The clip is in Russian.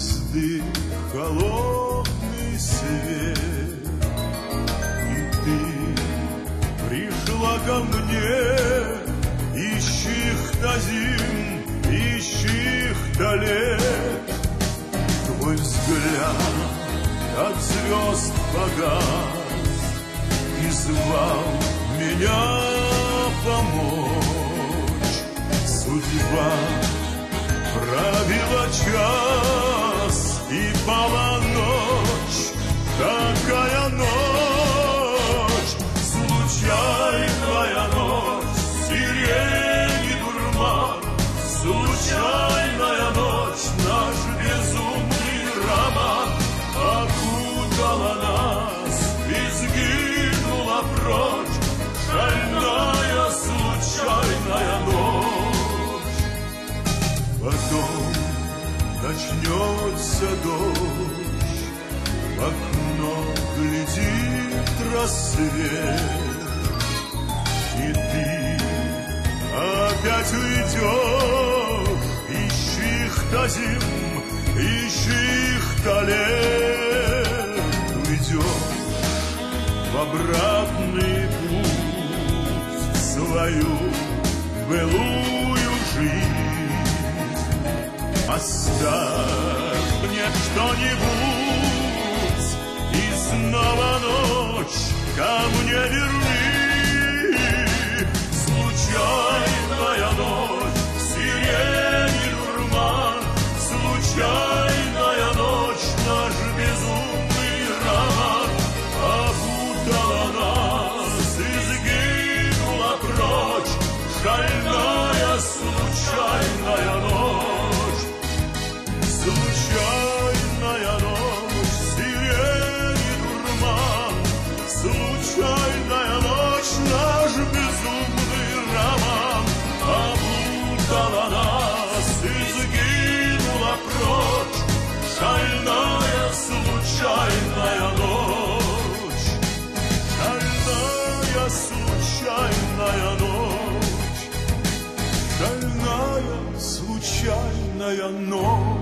звезды холодный свет, и ты пришла ко мне, ищих-то зим, ищих-то лет. Твой взгляд от звезд погас и звал меня помочь. Судьба пробила час и пала ночь, такая ночь, случайная ночь, сирени дурман, случайная ночь, наш безумный роман окутала нас и сгинула прочь, шальная случайная ночь. Потом начнется дождь, в окно глядит рассвет, и ты опять уйдешь, ищих-то зим, ищих-то лет. Уйдешь в обратный путь, в свою былую жизнь. Оставь мне что-нибудь, и снова ночь ко мне верни. Случайная ночь, сирени дурман, случайная ночь, наш безумный роман окутала нас и сгинула прочь, шальная случайная ночь. Случайная ночь, сирени дурман, случайная ночь, наш безумный роман окутала нас и сгинула прочь, шальная случайная ночь, шальная случайная ночь, шальная случайная ночь.